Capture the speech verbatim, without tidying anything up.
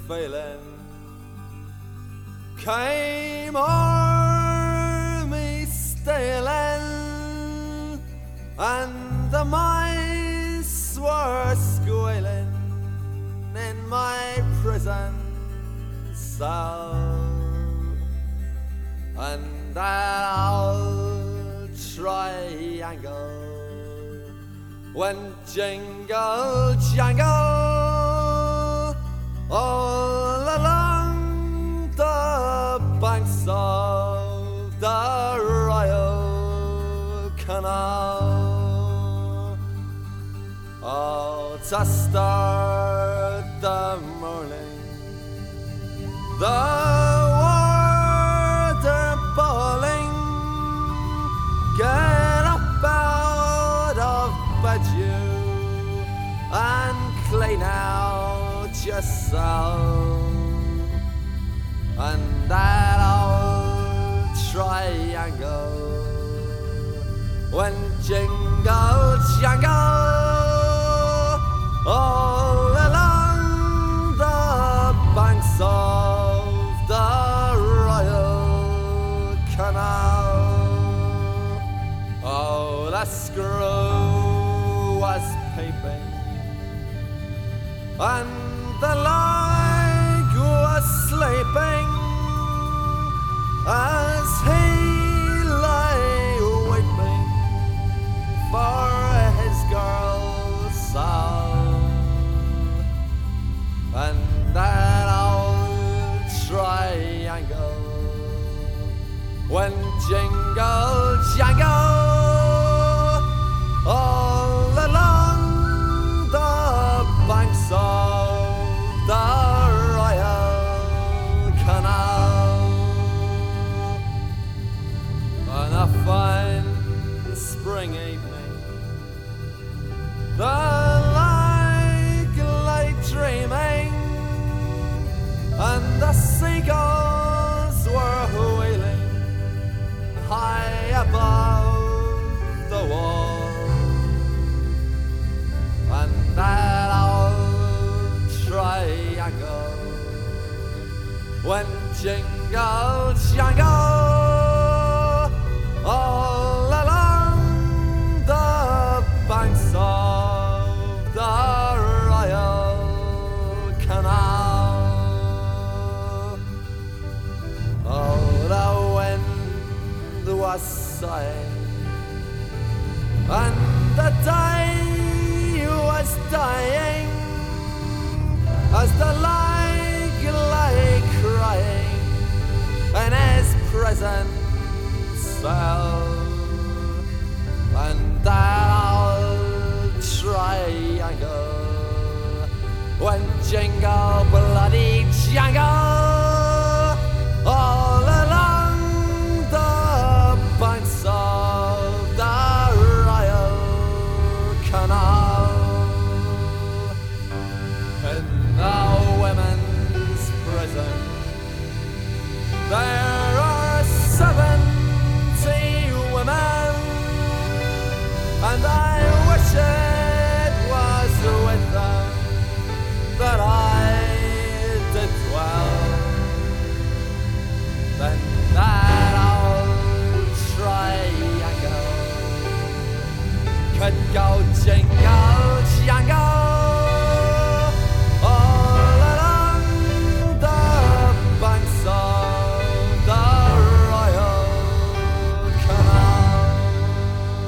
failing came o'er me stealing, and the mice were squealing in my prison cell, and that old triangle went jingle jangle all along the banks of the Royal Canal. Oh, to start the morning, the water boiling, get up out of bed you and clean out yourself, and that old triangle when jingle jangle all along the banks of the Royal Canal. Oh, the screw was peeping, and the lag was sleeping as he lay weeping for his girl's soul, and that old triangle when jingle jangle all along the banks of the Royal Canal. On a fine spring evening, the lake lay dreaming, and the seagulls were wheeling high above the wall, and that old triangle when jingle jangle all along the banks of the Royal Canal. Oh, the wind was sighing, and the day was dying as the lake lay crying in his prison cell, and that old triangle when jingle bloody jangle all along the banks of the Royal Canal. In the women's prison there are seventy women, and I wish it was with them that I did dwell. Then that old triangle could go jingle